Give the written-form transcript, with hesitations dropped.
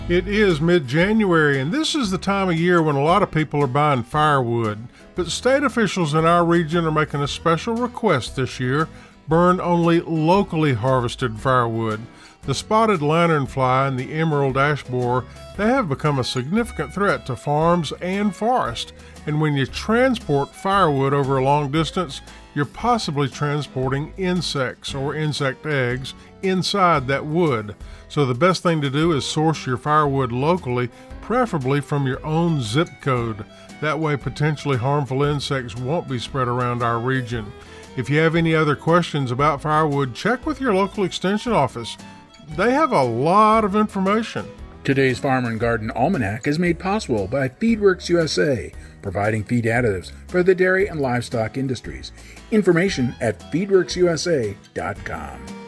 It is mid-January, and this is the time of year when a lot of people are buying firewood. But state officials in our region are making a special request this year: burn only locally harvested firewood. The spotted lanternfly and the emerald ash borer, they have become a significant threat to farms and forest. And when you transport firewood over a long distance, you're possibly transporting insects or insect eggs inside that wood. So the best thing to do is source your firewood locally, preferably from your own zip code. That way potentially harmful insects won't be spread around our region. If you have any other questions about firewood, check with your local extension office. They have a lot of information. Today's Farmer and Garden Almanac is made possible by FeedWorks USA, providing feed additives for the dairy and livestock industries. Information at feedworksusa.com.